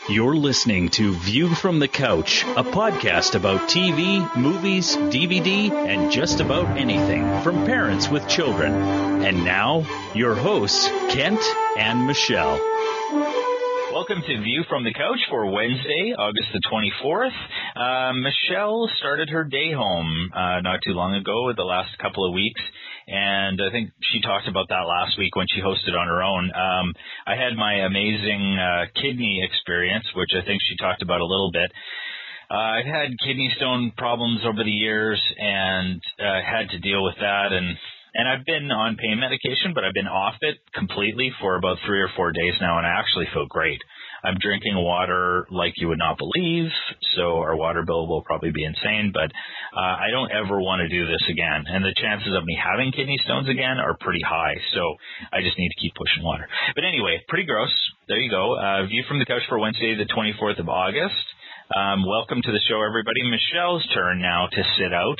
You're listening to View from the Couch, a podcast about TV, movies, DVD, and just about anything from parents with children. And now, your hosts, Kent and Michelle. Welcome to View from the Couch for Wednesday, August the 24th. Michelle started her day home not too long ago, the last couple of weeks, and I think she talked about that last week when she hosted on her own. I had my amazing kidney experience, which I think she talked about a little bit. I've had kidney stone problems over the years and had to deal with that, and I've been on pain medication, but I've been off it completely for about 3 or 4 days now, and I actually feel great. I'm drinking water like you would not believe, so our water bill will probably be insane, but I don't ever want to do this again. And the chances of me having kidney stones again are pretty high, so I just need to keep pushing water. But anyway, pretty gross. There you go. View from the Couch for Wednesday, the 24th of August. Welcome to the show, everybody. Michelle's turn now to sit out.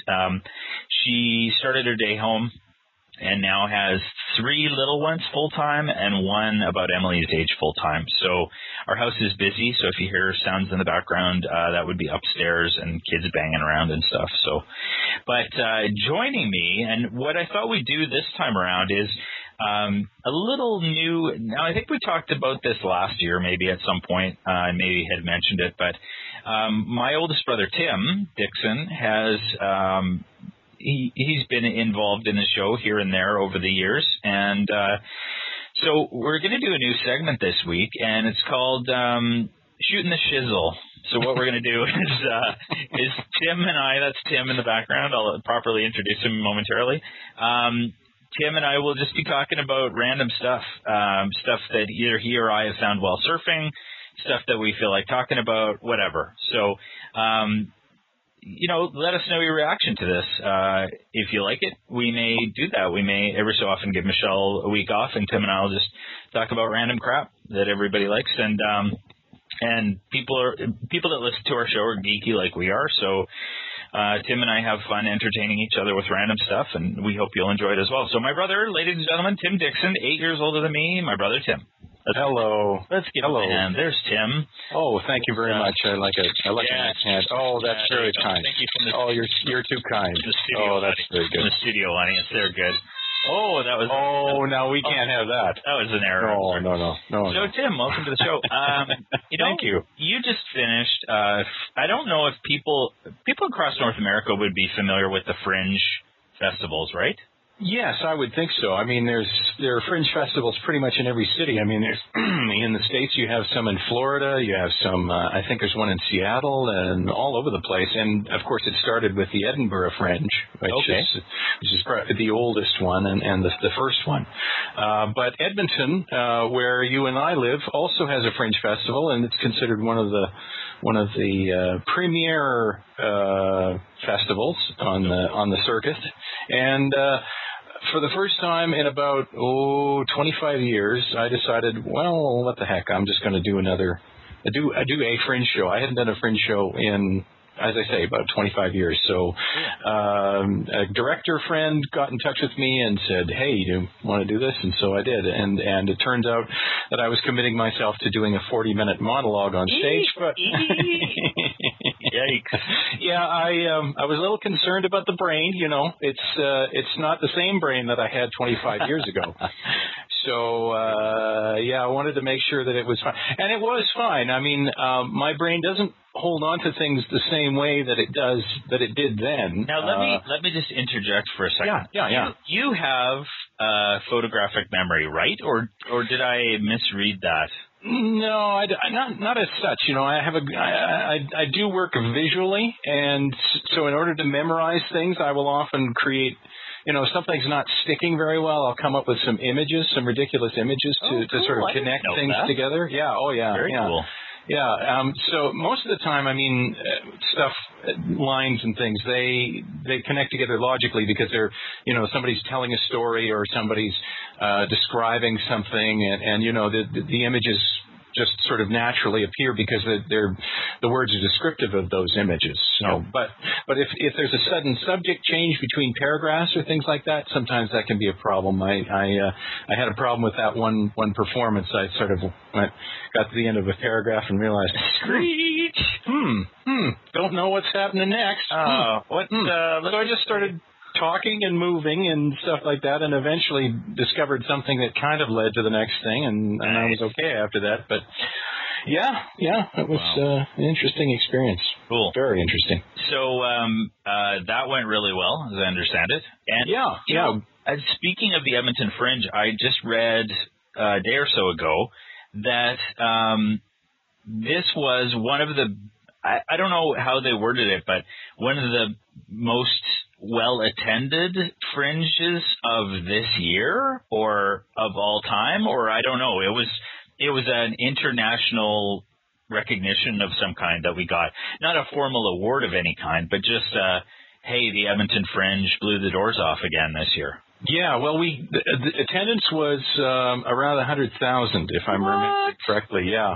She started her day home and now has 3 little ones full-time and 1 about Emily's age full-time. So our house is busy, so if you hear sounds in the background, that would be upstairs and kids banging around and stuff. But joining me, and what I thought we'd do this time around is a little new. Now, I think we talked about this last year, maybe at some point, and maybe had mentioned it, but my oldest brother, Tim Dixon, has he's been involved in the show here and there over the years, and so we're going to do a new segment this week, and it's called Shooting the Shizzle. So what we're going to do is Tim and I, that's Tim in the background, I'll properly introduce him momentarily. Tim and I will just be talking about random stuff, stuff that either he or I have found while surfing, stuff that we feel like talking about, whatever. So, let us know your reaction to this. If you like it, we may do that. We may every so often give Michelle a week off, and Tim and I will just talk about random crap that everybody likes. And people that listen to our show are geeky like we are. So Tim and I have fun entertaining each other with random stuff, and we hope you'll enjoy it as well. So my brother, ladies and gentlemen, Tim Dixon, 8 years older than me, my brother Tim. Hello. Let's give him a hand. There's Tim. Oh, thank you very much. I like it. I like yeah, hand. Oh, that's very kind. Thank you from the you're too kind. The studio, that's very good. From the studio audience, they're good. Oh, that was. Oh, no, we can't have that. That was an error. No. So, Tim, welcome to the show. Thank you. You just finished. I don't know if people across North America would be familiar with the Fringe festivals, right? Yes, I would think so. I mean, there are fringe festivals pretty much in every city. I mean, there's in the States you have some in Florida, you have some. I think there's one in Seattle and all over the place. And of course, it started with the Edinburgh Fringe, which is probably the oldest one and the first one. But Edmonton, where you and I live, also has a fringe festival, and it's considered one of the premier festivals on the circuit. And for the first time in about 25 years, I decided, well, what the heck? I'm just going to do a fringe show. I hadn't done a fringe show in, as I say, about 25 years. So a director friend got in touch with me and said, hey, you want to do this? And so I did. And it turns out that I was committing myself to doing a 40-minute monologue on stage. But yikes. Yeah, I was a little concerned about the brain. It's not the same brain that I had 25 years ago. So, I wanted to make sure that it was fine. And it was fine. I mean, my brain doesn't hold on to things the same way that it did then. Now, let me just interject for a second. Yeah. You have photographic memory, right? Or did I misread that? No, not as such. I do work visually, and so in order to memorize things, I will often create. If something's not sticking very well, I'll come up with some ridiculous images to sort of connect things together. Yeah. Oh, yeah. Very cool. Yeah. So most of the time, I mean, stuff, lines and things, they connect together logically because they're, somebody's telling a story or somebody's describing something, and the images just sort of naturally appear because the words are descriptive of those images. So, but if there's a sudden subject change between paragraphs or things like that, sometimes that can be a problem. I had a problem with that one performance. I sort of got to the end of a paragraph and realized, Screech! Don't know what's happening next. So So I just started talking and moving and stuff like that, and eventually discovered something that kind of led to the next thing, and I was okay after that. But yeah, it was an interesting experience. Cool. Very interesting. So that went really well, as I understand it. And speaking of the Edmonton Fringe, I just read a day or so ago that this was one of the, I don't know how they worded it, but one of the most well-attended fringes of this year or of all time, or I don't know. It was an international recognition of some kind that we got. Not a formal award of any kind, but just, hey, the Edmonton Fringe blew the doors off again this year. Yeah, well, the attendance was around 100,000, if I'm remembering correctly. Yeah.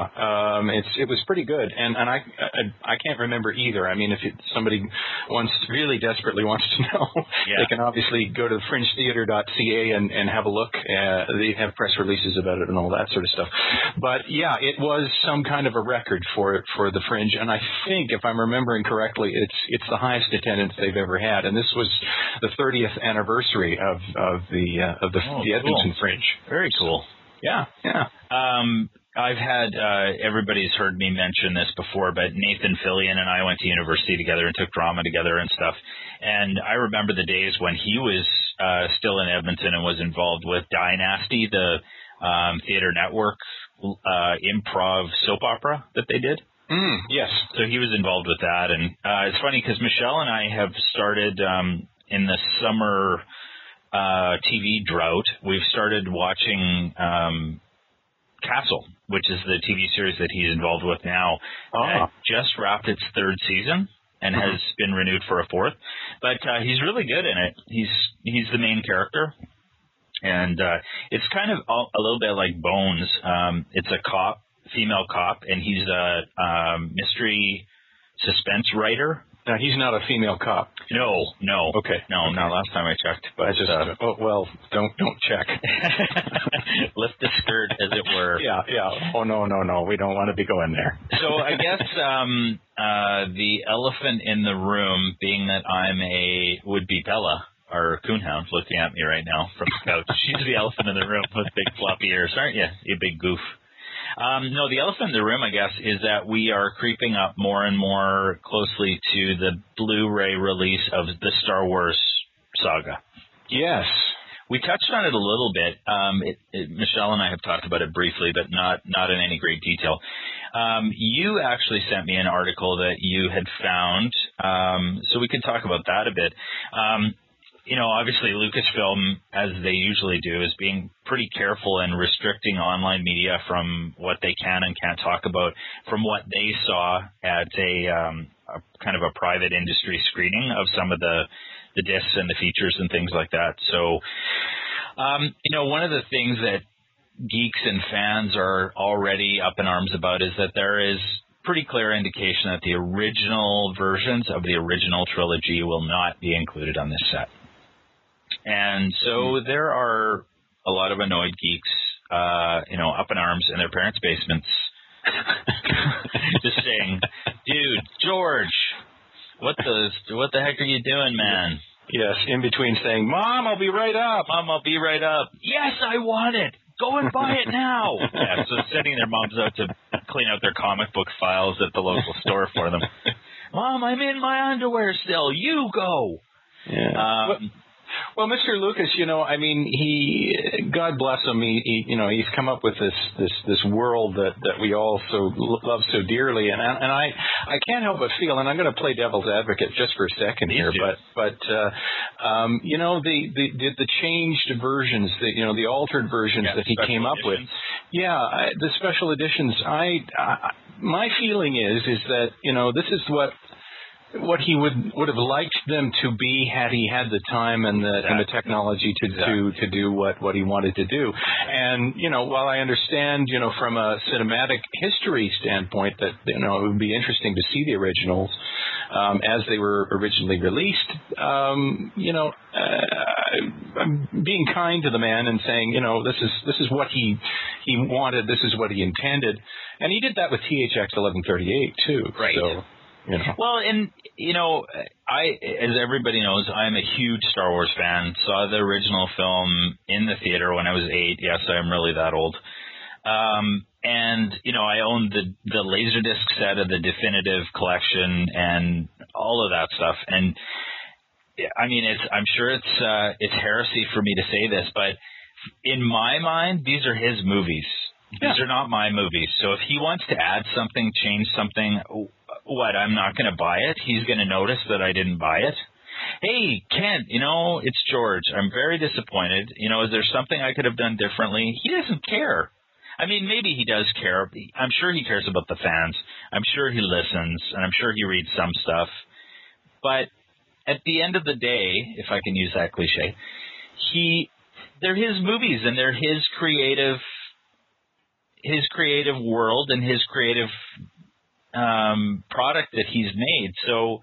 It was pretty good, and I can't remember either. I mean, if somebody really desperately wants to know, they can obviously go to fringetheater.ca and have a look. They have press releases about it and all that sort of stuff. But yeah, it was some kind of a record for the Fringe, and I think, if I'm remembering correctly, it's the highest attendance they've ever had, and this was the 30th anniversary of the Edmonton Fringe. Very cool. Yeah. I've had everybody's heard me mention this before, but Nathan Fillion and I went to university together and took drama together and stuff. And I remember the days when he was still in Edmonton and was involved with Dynasty, the Theater Network improv soap opera that they did. Yes. So he was involved with that, and it's funny because Michelle and I have started in the summer TV drought. We've started watching Castle, which is the TV series that he's involved with now. It just wrapped its third season and has been renewed for a fourth. But he's really good in it. He's the main character. And it's kind of a little bit like Bones. It's a female cop, and he's a mystery suspense writer. Now, he's not a female cop. No. Okay. No, not last time I checked. But I just, don't check. Lift the skirt, as it were. Yeah. Oh, no. We don't want to be going there. So I guess the elephant in the room, being that I'm would-be Bella, our coonhound, looking at me right now from the couch. She's the elephant in the room with big floppy ears, aren't you? You big goof. No, the elephant in the room, I guess, is that we are creeping up more and more closely to the Blu-ray release of the Star Wars saga. Yes. We touched on it a little bit. Michelle and I have talked about it briefly, but not in any great detail. You actually sent me an article that you had found, so we could talk about that a bit. Obviously Lucasfilm, as they usually do, is being pretty careful and restricting online media from what they can and can't talk about from what they saw at a kind of a private industry screening of some of the discs and the features and things like that. So, one of the things that geeks and fans are already up in arms about is that there is pretty clear indication that the original versions of the original trilogy will not be included on this set. And so there are a lot of annoyed geeks, up in arms in their parents' basements, just saying, "Dude, George, what the heck are you doing, man?" Yes, in between saying, "Mom, I'll be right up. Mom, I'll be right up." Yes, I want it. Go and buy it now. Yeah, so sending their moms out to clean out their comic book files at the local store for them. Mom, I'm in my underwear still. You go. Yeah. Well, Mr. Lucas, God bless him. He's come up with this world that we all love so dearly, and I can't help but feel, and I'm going to play devil's advocate just for a second here, but the changed versions, the altered versions that he came up with, the special editions. My feeling is that this is what what he would have liked them to be had he had the time and the technology to do what he wanted to do. And, while I understand, from a cinematic history standpoint that, it would be interesting to see the originals as they were originally released, I'm being kind to the man and saying, this is what he wanted, this is what he intended. And he did that with THX 1138 too. Right. So, Well, and I, as everybody knows, I'm a huge Star Wars fan. Saw the original film in the theater when I was 8. Yes, I'm really that old. And I owned the Laserdisc set of the definitive collection and all of that stuff. And I mean, I'm sure it's heresy for me to say this, but in my mind, these are his movies. These are not my movies. So if he wants to add something, change something, I'm not going to buy it. He's going to notice that I didn't buy it. Hey, Kent, it's George. I'm very disappointed. Is there something I could have done differently? He doesn't care. I mean, maybe he does care. I'm sure he cares about the fans. I'm sure he listens, and I'm sure he reads some stuff. But at the end of the day, if I can use that cliche, they're his movies, and they're his creative world and his creative product that he's made. So,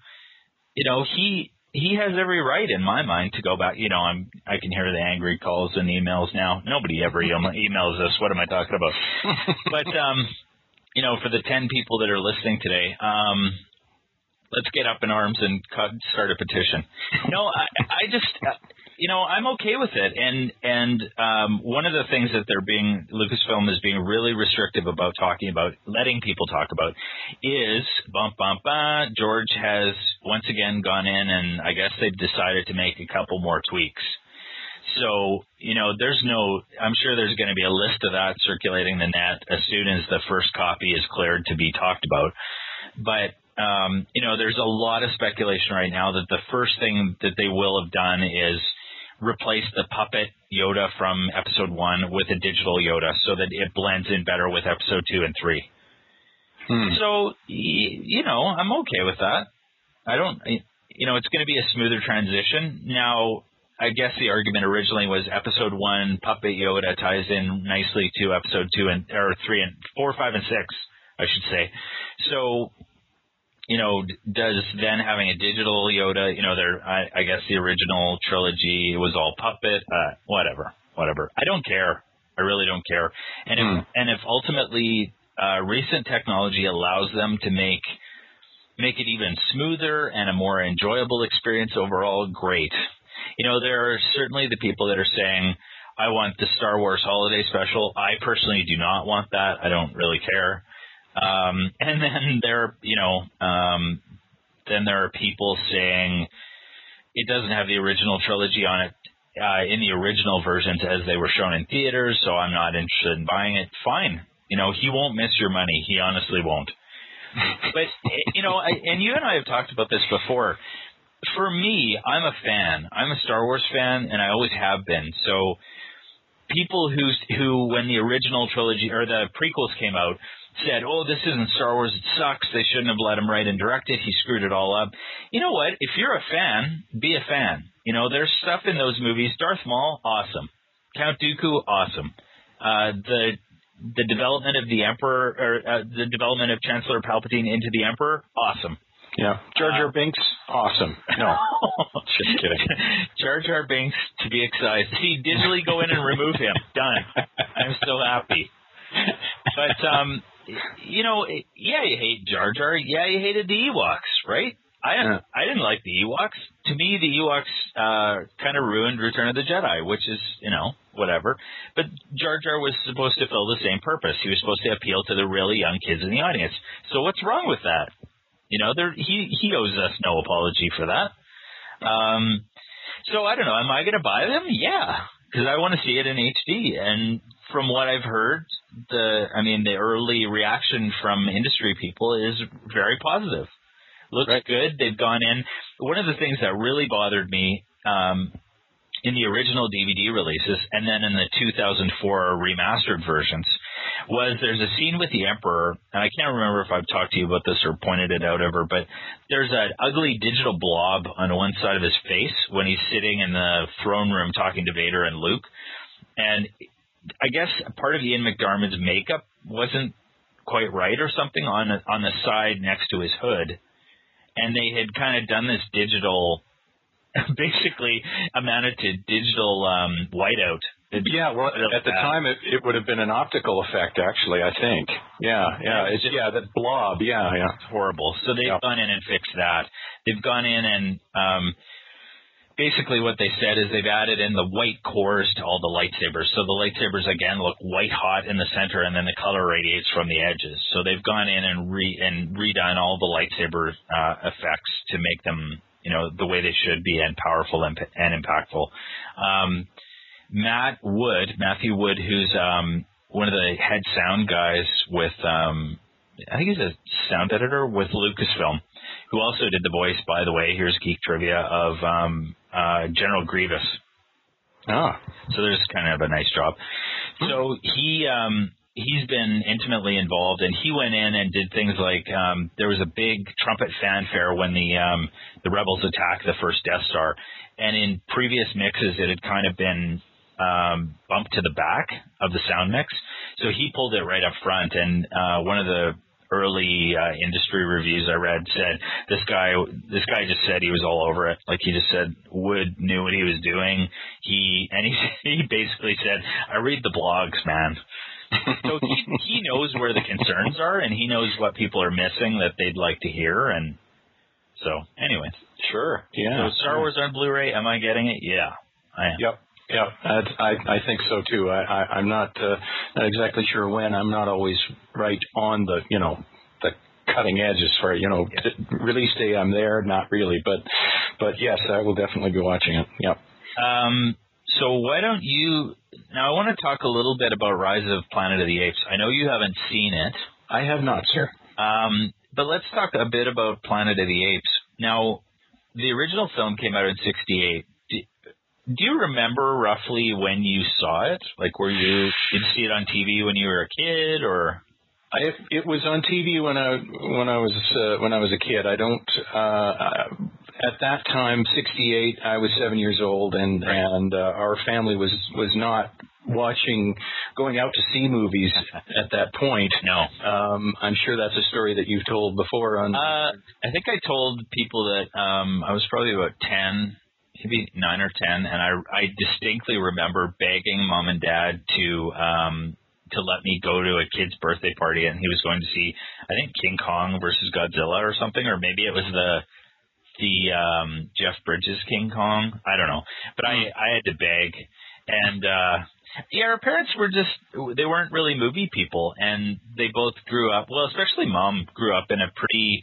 he has every right in my mind to go back. I can hear the angry calls and emails now. Nobody ever emails us. What am I talking about? But, for the 10 people that are listening today, let's get up in arms and start a petition. No, I just, I'm okay with it. And one of the things that Lucasfilm is being really restrictive about talking about, letting people talk about, is George has once again gone in, and I guess they've decided to make a couple more tweaks. So, I'm sure there's going to be a list of that circulating the net as soon as the first copy is cleared to be talked about. But, there's a lot of speculation right now that the first thing that they will have done is replace the puppet Yoda from Episode 1 with a digital Yoda so that it blends in better with Episode 2 and 3. So, I'm okay with that. It's going to be a smoother transition. Now, I guess the argument originally was Episode 1 puppet Yoda ties in nicely to Episode 2 or 3 and 4, 5, and 6, I should say. So, does then having a digital Yoda, I guess the original trilogy was all puppet, whatever. I don't care. I really don't care. And if ultimately recent technology allows them to make it even smoother and a more enjoyable experience overall, great. There are certainly the people that are saying, I want the Star Wars Holiday Special. I personally do not want that. I don't really care. And then there are people saying it doesn't have the original trilogy on it in the original versions as they were shown in theaters, so I'm not interested in buying it. Fine. He won't miss your money. He honestly won't. But, and you and I have talked about this before. For me, I'm a fan. I'm a Star Wars fan, and I always have been. So people who when the original trilogy or the prequels came out, said, oh, this isn't Star Wars, it sucks, they shouldn't have let him write and direct it, he screwed it all up. You know what? If you're a fan, be a fan. There's stuff in those movies. Darth Maul, awesome. Count Dooku, awesome. The development of the Emperor, or the development of Chancellor Palpatine into the Emperor, awesome. Yeah. Jar Jar Binks, awesome. No, just kidding. Jar Jar Binks, to be excised. See, digitally go in and remove him. Done. I'm so happy. But, yeah, you hate Jar Jar. Yeah, you hated the Ewoks, right? I didn't like the Ewoks. To me, the Ewoks kind of ruined Return of the Jedi, which is, whatever. But Jar Jar was supposed to fill the same purpose. He was supposed to appeal to the really young kids in the audience. So what's wrong with that? He owes us no apology for that. So I don't know. Am I going to buy them? Yeah, because I want to see it in HD. And from what I've heard, the early reaction from industry people is very positive. Looks good. They've gone in. One of the things that really bothered me in the original DVD releases and then in the 2004 remastered versions, was there's a scene with the Emperor, and I can't remember if I've talked to you about this or pointed it out ever, but there's an ugly digital blob on one side of his face when he's sitting in the throne room talking to Vader and Luke. And I guess part of Ian McDiarmid's makeup wasn't quite right or something on the side next to his hood. And they had kind of done this digital, basically amounted to digital whiteout. Yeah, well, at the time it would have been an optical effect, actually, I think. Yeah, that blob, yeah. It's horrible. So they've gone in and fixed that. They've gone in and basically what they said is they've added in the white cores to all the lightsabers. So the lightsabers, again, look white hot in the center, and then the color radiates from the edges. So they've gone in and redone all the lightsaber effects to make them, the way they should be and powerful and impactful. Matthew Wood, who's one of the head sound guys with, I think he's a sound editor with Lucasfilm, who also did the voice, by the way, here's geek trivia, of General Grievous. Ah. So there's kind of a nice job. So he's been intimately involved, and he went in and did things like there was a big trumpet fanfare when the Rebels attacked the first Death Star, and in previous mixes it had kind of been bumped to the back of the sound mix, so he pulled it right up front. And one of the early industry reviews I read said this guy just said he was all over it. Like, he just said Wood knew what he was doing. He basically said, I read the blogs, man. So he knows where the concerns are, and he knows what people are missing that they'd like to hear. And so anyway, sure, yeah. So Star Wars on Blu-ray, am I getting it? Yeah, I am. Yep. Yeah, I think so too. I'm not exactly sure when. I'm not always right on the the cutting edges for release day. I'm there, not really, but yes, I will definitely be watching it. Yep. So why don't you now? I want to talk a little bit about Rise of Planet of the Apes. I know you haven't seen it. I have not, sir. But let's talk a bid about Planet of the Apes. Now, the original film came out in '68. Do you remember roughly when you saw it? Like, did you see it on TV when you were a kid, or? It was on TV when I was a kid. I don't. At that time, '68, I was 7 years old, and our family was not going out to see movies at that point. No. I'm sure that's a story that you've told before. I think I told people that I was probably about 10. Maybe 9 or 10, and I distinctly remember begging Mom and Dad to let me go to a kid's birthday party, and he was going to see, I think, King Kong versus Godzilla or something, or maybe it was the Jeff Bridges King Kong. I don't know, but I had to beg, and our parents they weren't really movie people, and they both grew up, well, especially Mom grew up in a pretty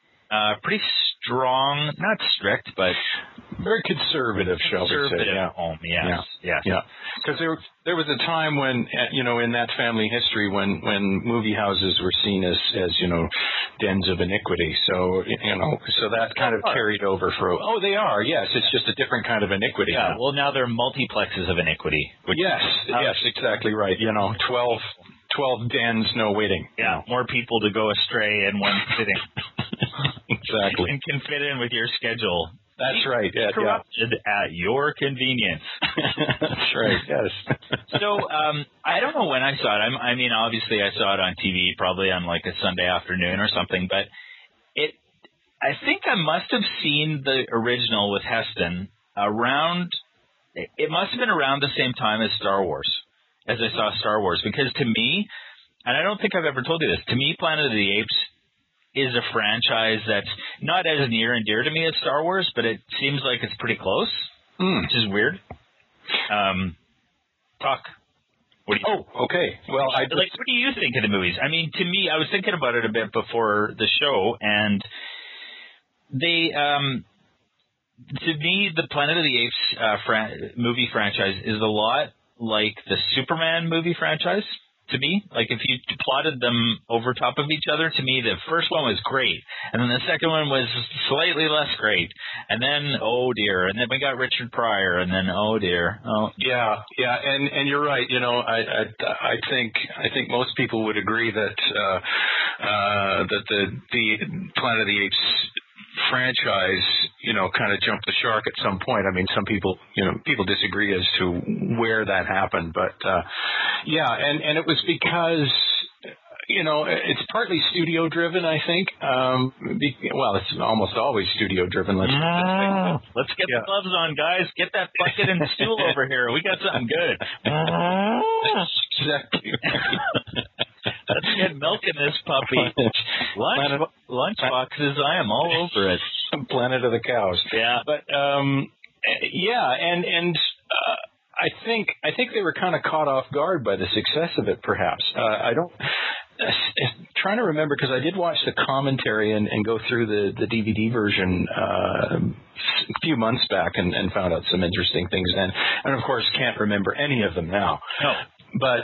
strong, not strict, but very conservative, shall we say? Conservative home, yes. Yeah. Because there was a time when, in that family history, when movie houses were seen as dens of iniquity. So so that kind of carried over for. Oh, they are. Yes, it's just a different kind of iniquity. Yeah. Now. Well, now they're multiplexes of iniquity. Yes, exactly right. 12 dens, no waiting. Yeah, more people to go astray in one sitting. Exactly. And can fit in with your schedule. That's right. Yeah, corrupted at your convenience. That's right. Yes. So I don't know when I saw it. I mean, obviously, I saw it on TV, probably on like a Sunday afternoon or something. But I think I must have seen the original with Heston around. It must have been around the same time as Star Wars, as I saw Star Wars, because to me, and I don't think I've ever told you this, to me, Planet of the Apes is a franchise that's not as near and dear to me as Star Wars, but it seems like it's pretty close, which is weird. Talk. What do you okay. Well, what do you think of the movies? I mean, to me, I was thinking about it a bit before the show, and they, to me, the Planet of the Apes movie franchise is a lot like the Superman movie franchise. to me. Like if you plotted them over top of each other, to me the first one was great, and then the second one was slightly less great, and then oh dear, and then we got Richard Pryor, and then oh dear. Oh yeah, and you're right. You know, I think most people would agree that that the Planet of the Apes franchise, you know, kind of jumped the shark at some point. I mean, some people, you know, people disagree as to where that happened, but and it was because, you know, it's partly studio driven, I think. Well, it's almost always studio driven. Let's get the gloves on, guys. Get that bucket and stool over here. We got something good. Exactly. Let's get milk in this puppy. Lunch boxes, I am all over it. Planet of the Cows. Yeah. But I think they were kind of caught off guard by the success of it. Perhaps trying to remember, because I did watch the commentary and go through the DVD version a few months back and found out some interesting things then, and of course can't remember any of them now. No. But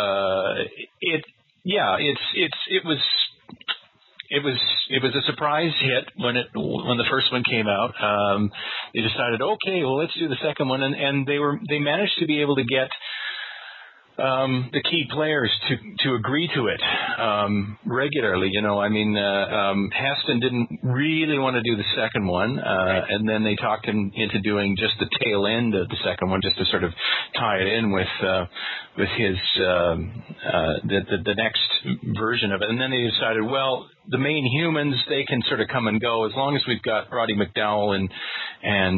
it was a surprise hit when the first one came out. They decided, okay, well, let's do the second one, and they managed to be able to get the key players to agree to it regularly. You know, I mean, Heston didn't really want to do the second one, and then they talked him into doing just the tail end of the second one, just to sort of tie it in with his the next version of it. And then they decided, well, the main humans, they can sort of come and go as long as we've got Roddy McDowall and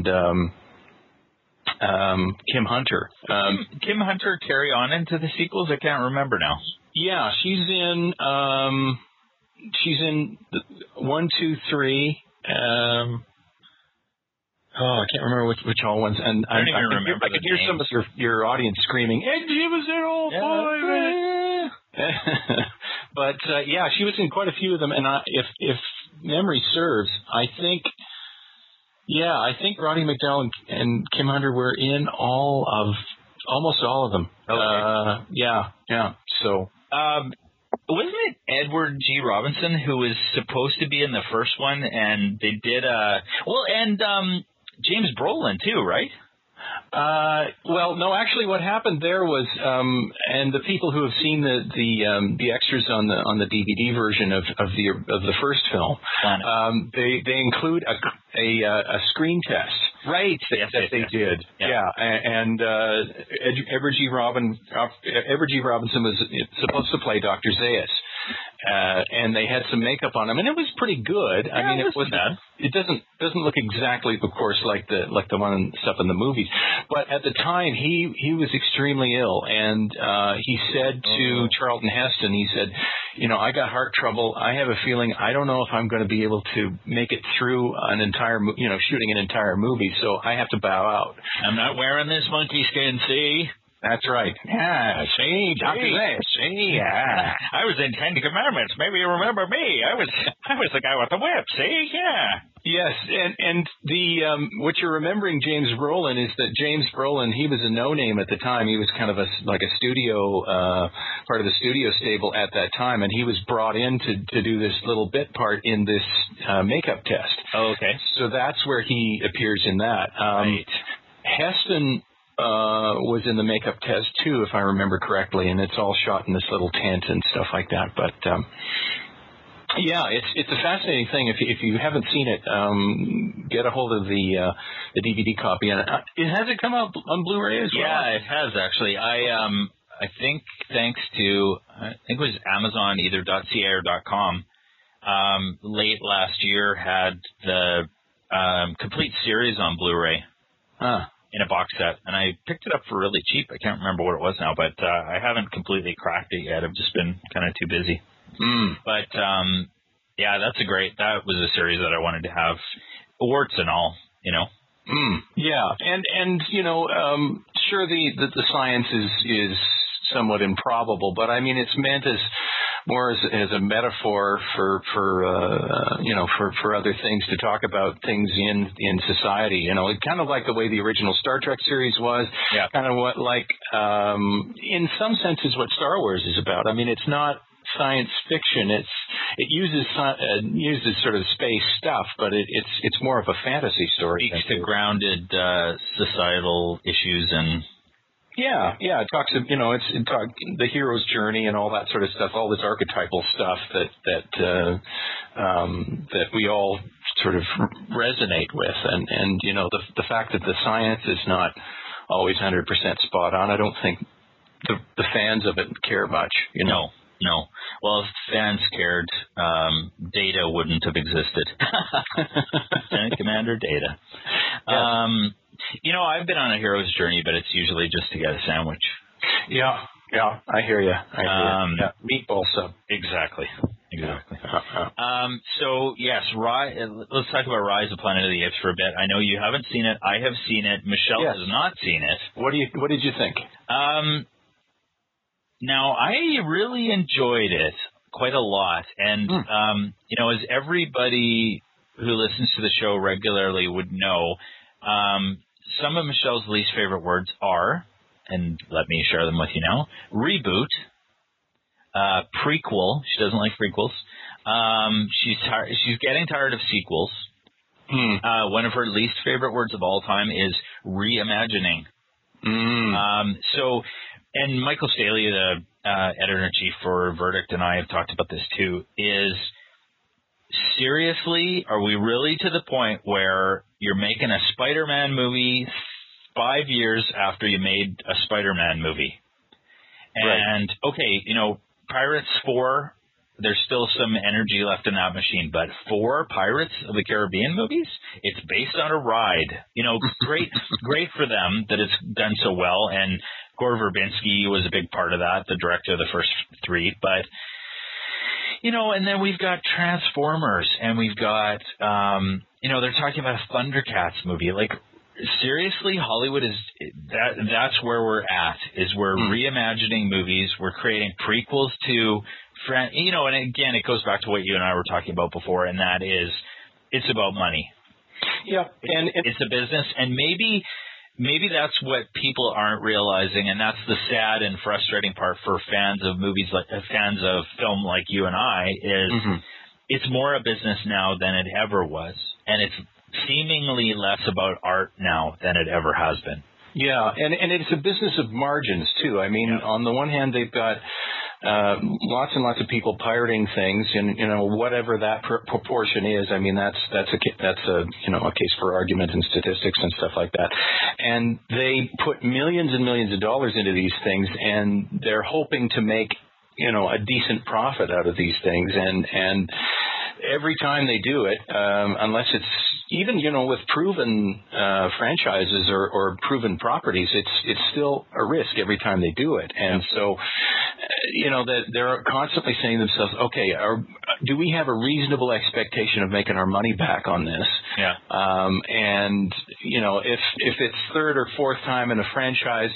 Kim Hunter. Kim Hunter carry on into the sequels? I can't remember now. Yeah, she's in 1, 2, 3. I can't remember which all ones. And I don't even remember. I could hear some of your audience screaming, "And she was in all 5." But she was in quite a few of them. And if memory serves, I think Roddy McDowall and Kim Hunter were in almost all of them. Okay. Yeah. So, wasn't it Edward G. Robinson who was supposed to be in the first one, and they did James Brolin too, right? Well, no, actually what happened there was, and the people who have seen the extras on the DVD version of the first film, they include a screen test. Right. That they did. Yeah. And Edward G. Robinson was supposed to play Dr. Zaius. And they had some makeup on him, and it was pretty good. Yeah, I mean, it wasn't bad. It doesn't look exactly, of course, like the one and stuff in the movies. But at the time, he was extremely ill, and he said to Charlton Heston, he said, you know, I got heart trouble. I have a feeling I don't know if I'm going to be able to make it through an entire, shooting an entire movie, so I have to bow out. I'm not wearing this monkey skin, see? That's right. Yeah, see, Dr. Zaius, see, yeah. I was in 10 Commandments. Maybe you remember me. I was the guy with the whip, see? Yeah. Yes, and the what you're remembering, James Brolin, is that James Brolin, he was a no-name at the time. He was kind of a studio, part of the studio stable at that time, and he was brought in to do this little bit part in this makeup test. Oh, okay. So that's where he appears in that. Right. Heston was in the makeup test too, if I remember correctly, and it's all shot in this little tent and stuff like that. But it's a fascinating thing. If you haven't seen it, get a hold of the DVD copy. And has it come out on Blu-ray as well? Yeah, it has actually. I think thanks to it was Amazon, either .ca or .com. Late last year had the complete series on Blu-ray. In a box set, and I picked it up for really cheap. I can't remember what it was now, but I haven't completely cracked it yet. I've just been kind of too busy. But that was a series that I wanted to have, warts and all, Yeah, and sure the science is somewhat improbable, but I mean it's meant as more as a metaphor for other things, to talk about things in society. You know, kind of like the way the original Star Trek series was. Yeah. Kind of what, like, in some senses, what Star Wars is about. I mean, it's not science fiction. It uses sort of space stuff, but it's more of a fantasy story. Speaks to grounded societal issues and. Yeah. It talks, the hero's journey and all that sort of stuff, all this archetypal stuff that we all sort of resonate with, and the fact that the science is not always 100% spot on. I don't think the fans of it care much. No. Well, if fans cared, Data wouldn't have existed. Lieutenant Commander Data. Yes. I've been on a hero's journey, but it's usually just to get a sandwich. Yeah, I hear you. Yeah. Meatball sub. Exactly. So, yes, let's talk about Rise of Planet of the Apes for a bit. I know you haven't seen it. I have seen it. Michelle has not seen it. What did you think? Now, I really enjoyed it quite a lot. And, as everybody who listens to the show regularly would know, some of Michelle's least favorite words are, and let me share them with you now, reboot, prequel. She doesn't like prequels. She's getting tired of sequels. One of her least favorite words of all time is reimagining. And Michael Staley, the editor-in-chief for Verdict, and I have talked about this too, is seriously, are we really to the point where you're making a Spider-Man movie 5 years after you made a Spider-Man movie? And, okay, Pirates 4, there's still some energy left in that machine, but 4 Pirates of the Caribbean movies, it's based on a ride. Great for them that it's done so well, and Gore Verbinski was a big part of that, the director of the first 3, but and then we've got Transformers, and we've got, they're talking about a Thundercats movie. Like, seriously, Hollywood that's where we're at, is we're reimagining movies. We're creating prequels to, and again, it goes back to what you and I were talking about before, and that is, it's about money. Yeah. And it's a business, and maybe that's what people aren't realizing, and that's the sad and frustrating part for fans of movies, like fans of film like you and I, is it's more a business now than it ever was, and it's seemingly less about art now than it ever has been. Yeah, and it's a business of margins too. I mean, on the one hand, they've got lots and lots of people pirating things, and whatever that proportion is. I mean, that's a case for argument and statistics and stuff like that. And they put millions and millions of dollars into these things, and they're hoping to make a decent profit out of these things. And every time they do it, unless it's even with proven franchises or proven properties, it's still a risk every time they do it. And so that they're constantly saying to themselves, okay, do we have a reasonable expectation of making our money back on this? Yeah. And if it's third or fourth time in a franchise,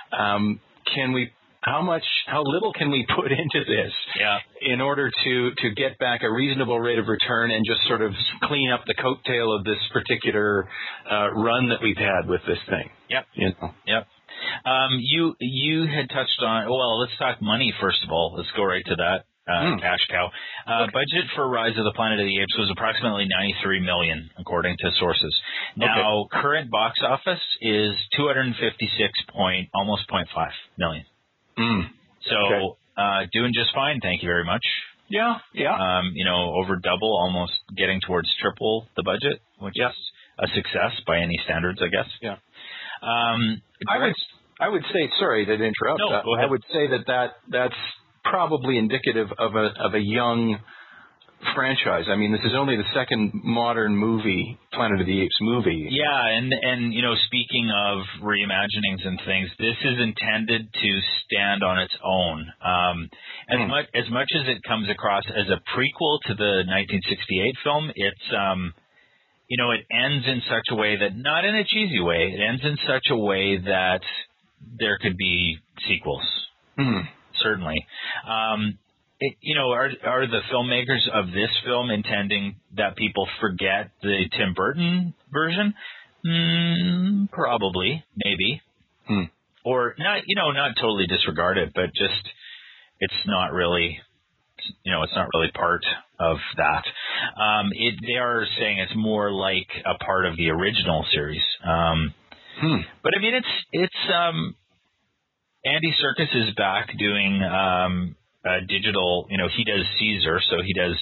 how little can we put into this in order to get back a reasonable rate of return and just sort of clean up the coattail of this particular run that we've had with this thing? Yep. Yep. You had touched on, well, let's talk money first of all. Let's go right to that. Cash cow. Budget for Rise of the Planet of the Apes was approximately $93 million, according to sources. Now, current box office is almost 0.5 million. So, doing just fine. Thank you very much. Yeah. Over double, almost getting towards triple the budget, which is a success by any standards, I guess. Yeah. I would say, sorry to interrupt. No, go ahead. I would say that's probably indicative of a young franchise. I mean, this is only the second modern movie, Planet of the Apes movie. Yeah, and speaking of reimaginings and things, this is intended to stand on its own. As much as it comes across as a prequel to the 1968 film, it's it ends in such a way that, not in a cheesy way, it ends in such a way that there could be sequels. Certainly. are the filmmakers of this film intending that people forget the Tim Burton version? Probably, maybe. Or not totally disregard it, but just it's not really part of that. They are saying it's more like a part of the original series. But I mean, it's Andy Serkis is back doing digital. He does Caesar, so he does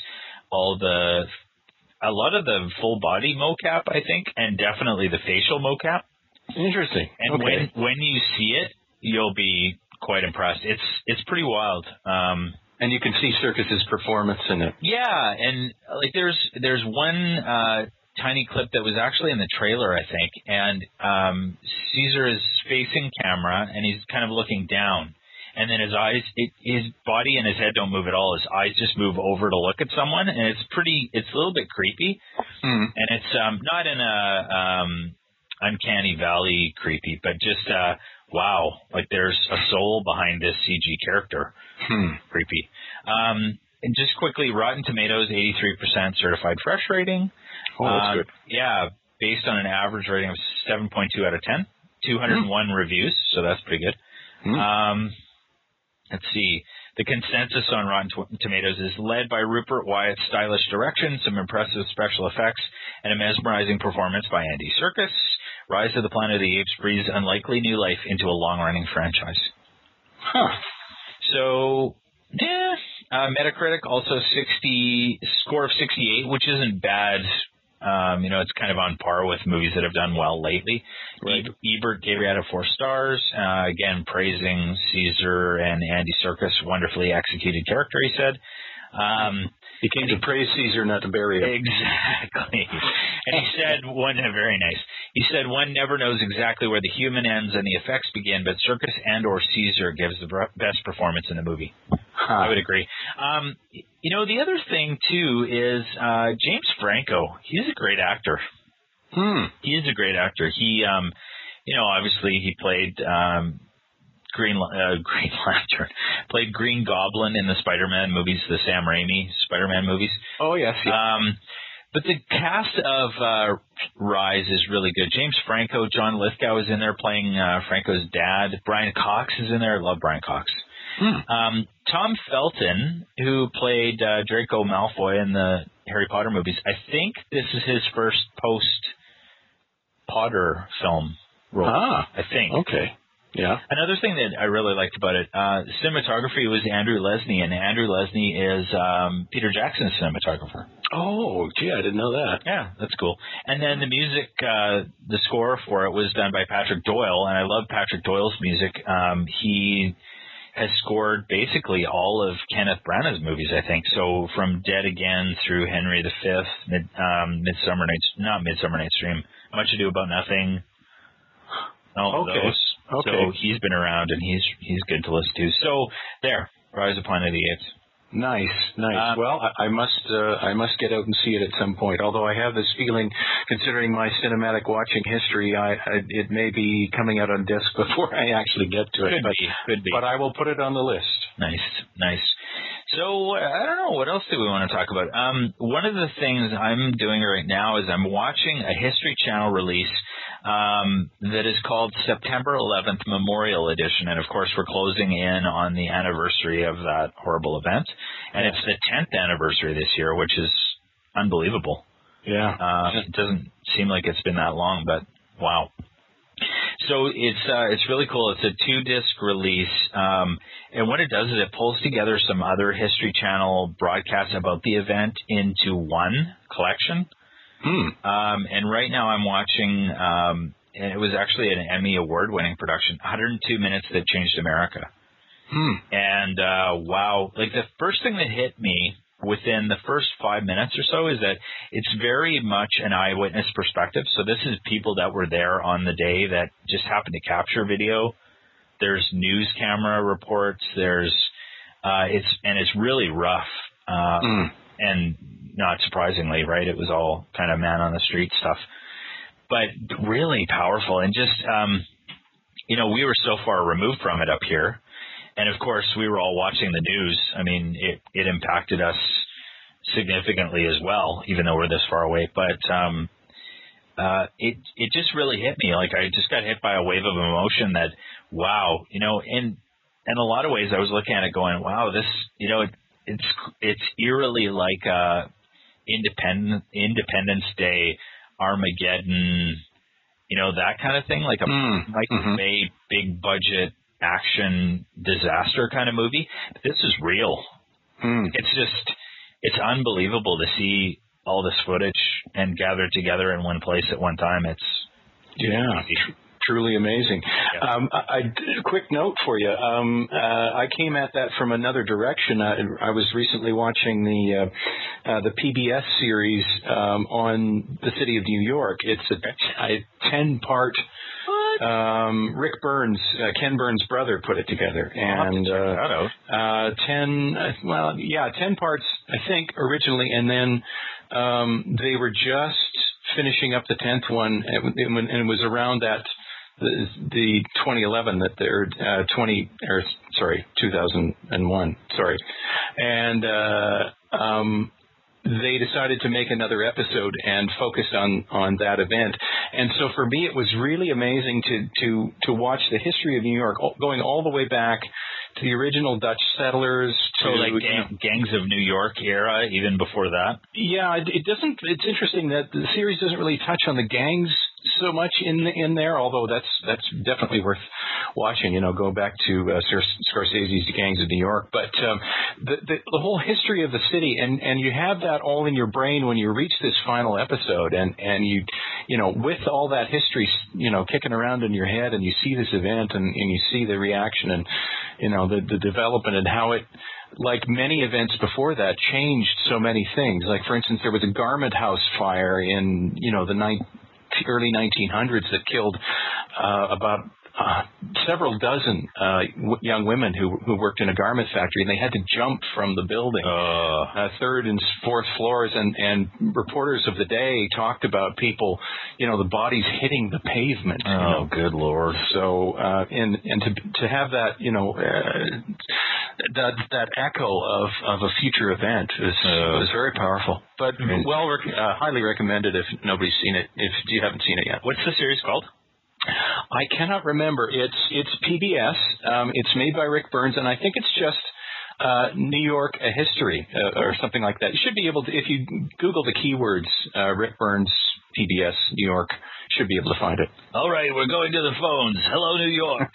a lot of the full body mocap, I think, and definitely the facial mocap. Interesting. And when you see it, you'll be quite impressed. It's pretty wild. And you can see Serkis's performance in it. Yeah, and like there's one tiny clip that was actually in the trailer, I think, and Caesar is facing camera and he's kind of looking down, and then his eyes, his body and his head don't move at all. His eyes just move over to look at someone, and it's a little bit creepy, and it's not in a uncanny valley creepy, but just wow, like there's a soul behind this CG character. Creepy. And just quickly, Rotten Tomatoes, 83% certified fresh rating. Oh, that's good. Yeah, based on an average rating of 7.2 out of 10. 201 reviews, so that's pretty good. Let's see. The consensus on Rotten Tomatoes is led by Rupert Wyatt's stylish direction, some impressive special effects, and a mesmerizing performance by Andy Serkis. Rise of the Planet of the Apes breathes unlikely new life into a long-running franchise. So, yeah. Metacritic also score of 68, which isn't bad. It's kind of on par with movies that have done well lately. Right. Ebert gave it out of 4 stars. Again, praising Caesar and Andy Serkis, wonderfully executed character, he said. He came to praise Caesar, not to bury him. Exactly. And he said very nice. He said one never knows exactly where the human ends and the effects begin, but Serkis and or Caesar gives the best performance in the movie. I would agree. The other thing, too, is James Franco. He's a great actor. He is a great actor. He, obviously he played Green Lantern, played Green Goblin in the Spider-Man movies, the Sam Raimi Spider-Man movies. Oh, yes. Yeah. But the cast of Rise is really good. James Franco, John Lithgow is in there playing Franco's dad. Brian Cox is in there. I love Brian Cox. Tom Felton, who played Draco Malfoy in the Harry Potter movies, I think this is his first post-Potter film role. I think. Okay. Yeah. Another thing that I really liked about it, cinematography was Andrew Lesnie, and Andrew Lesnie is Peter Jackson's cinematographer. Oh, gee, I didn't know that. Yeah, that's cool. And then the music, the score for it was done by Patrick Doyle, and I love Patrick Doyle's music. He has scored basically all of Kenneth Branagh's movies, I think. So from Dead Again through Henry V, Midsummer Night's Dream, Much Ado About Nothing. All of those. Okay. So he's been around, and he's good to listen to. So there, Rise of Planet of the Apes. Nice. Well, I must get out and see it at some point. Although I have this feeling, considering my cinematic watching history, it may be coming out on disc before I actually get to it. Could be. But I will put it on the list. Nice. So I don't know, what else do we want to talk about? One of the things I'm doing right now is I'm watching a History Channel release that is called September 11th Memorial Edition. And, of course, we're closing in on the anniversary of that horrible event. And it's the 10th anniversary this year, which is unbelievable. Yeah. It doesn't seem like it's been that long, but wow. So it's really cool. It's a 2-disc release, and what it does is it pulls together some other History Channel broadcasts about the event into one collection. And right now I'm watching, and it was actually an Emmy Award-winning production, 102 Minutes That Changed America. And wow, like the first thing that hit me within the first 5 minutes or so is that it's very much an eyewitness perspective. So this is people that were there on the day that just happened to capture video. There's news camera reports. It's really rough. And not surprisingly, right? It was all kind of man on the street stuff, but really powerful. And just, we were so far removed from it up here And of course, we were all watching the news. I mean, it impacted us significantly as well, even though we're this far away. But it just really hit me. Like, I just got hit by a wave of emotion that, wow, you know, in a lot of ways I was looking at it going, wow, this, you know, it's eerily like Independence Day, Armageddon, you know, that kind of thing, like a Michael Bay big budget action disaster kind of movie. This is real. It's unbelievable to see all this footage and gathered together in one place at one time. It's truly amazing. Yeah. Quick note for you. I came at that from another direction. I was recently watching the PBS series on the city of New York. It's a 10-part. Rick Burns, Ken Burns' brother, put it together, and 10 parts, I think, originally, and then they were just finishing up the 10th one, and it was around that the 2011 that they're 2001, and they decided to make another episode and focused on that event. And so for me, it was really amazing to watch the history of New York, going all the way back to the original Dutch settlers. So like Gangs of New York era, even before that? Yeah, it doesn't. It's interesting that the series doesn't really touch on the gangs so much in there, although that's definitely worth watching. You know, go back to Scorsese's Gangs of New York. But the whole history of the city, and you have that all in your brain when you reach this final episode, and you know, with all that history, you know, kicking around in your head, and you see this event, and you see the reaction, and you know, the development, and how it, like many events before that, changed so many things. Like, for instance, there was a garment house fire in, you know, the early 1900s that killed about several dozen young women who worked in a garment factory, and they had to jump from the building, third and fourth floors, and reporters of the day talked about people, you know, the bodies hitting the pavement. Oh, you know. Good Lord! So, and to have that, you know, that echo of a future event was very powerful. But highly recommended if nobody's seen it. If you haven't seen it yet. What's the series called? I cannot remember. It's PBS. It's made by Rick Burns, and I think it's just New York, a history or something like that. You should be able to, if you Google the keywords Rick Burns PBS New York, should be able to find it. All right, we're going to the phones. Hello, New York.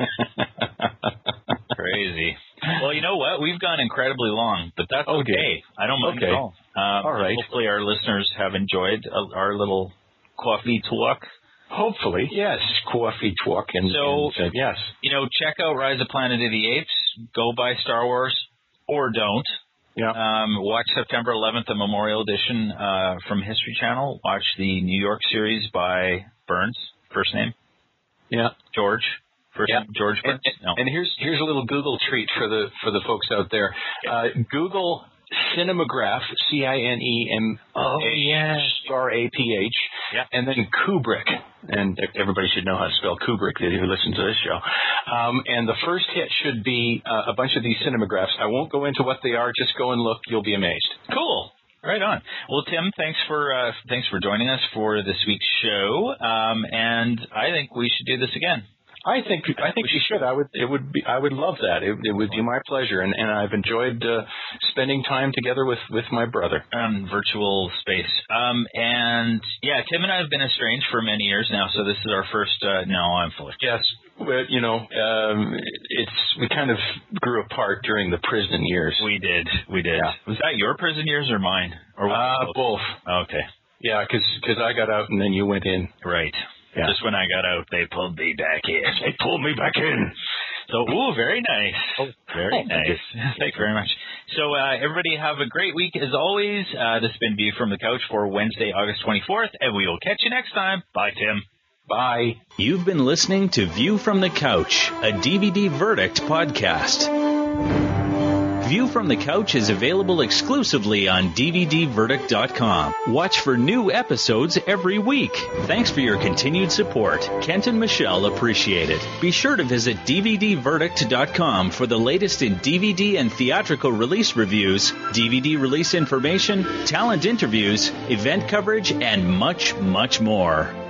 Crazy. Well, you know what? We've gone incredibly long, but that's okay. I don't mind at all. All right. Hopefully our listeners have enjoyed our little coffee talk. Hopefully, yes. Coffee talk. Yes. You know, check out Rise of Planet of the Apes. Go buy Star Wars, or don't. Yeah. Watch September 11th, the Memorial Edition from History Channel. Watch the New York series by Burns, first name. Yeah. George. First name, George Burns. And here's a little Google treat for the folks out there. Google Cinematograph, CINEMAGRAPH, and then Kubrick, and everybody should know how to spell Kubrick who listens to this show. And the first hit should be a bunch of these cinemagraphs. I won't go into what they are. Just go and look. You'll be amazed. Cool. Right on. Well, Tim, thanks for joining us for this week's show. And I think we should do this again. I think you should. I would love that. It would be my pleasure, and I've enjoyed spending time together with my brother. Virtual space. And yeah, Tim and I have been estranged for many years now, so this is our first. No, I'm full of shit. Yes. Well, you know, we kind of grew apart during the prison years. We did. Yeah. Was that your prison years or mine? Or both. Okay. Yeah, because I got out and then you went in. Right. Yeah. Just when I got out, they pulled me back in. They pulled me back in. So, very nice. Very nice. Thank you very much. So, everybody have a great week as always. This has been View from the Couch for Wednesday, August 24th, and we will catch you next time. Bye, Tim. Bye. You've been listening to View from the Couch, a DVD Verdict podcast. View from the Couch is available exclusively on DVDverdict.com. Watch for new episodes every week. Thanks for your continued support. Kent and Michelle appreciate it. Be sure to visit DVDverdict.com for the latest in DVD and theatrical release reviews, DVD release information, talent interviews, event coverage, and much, much more.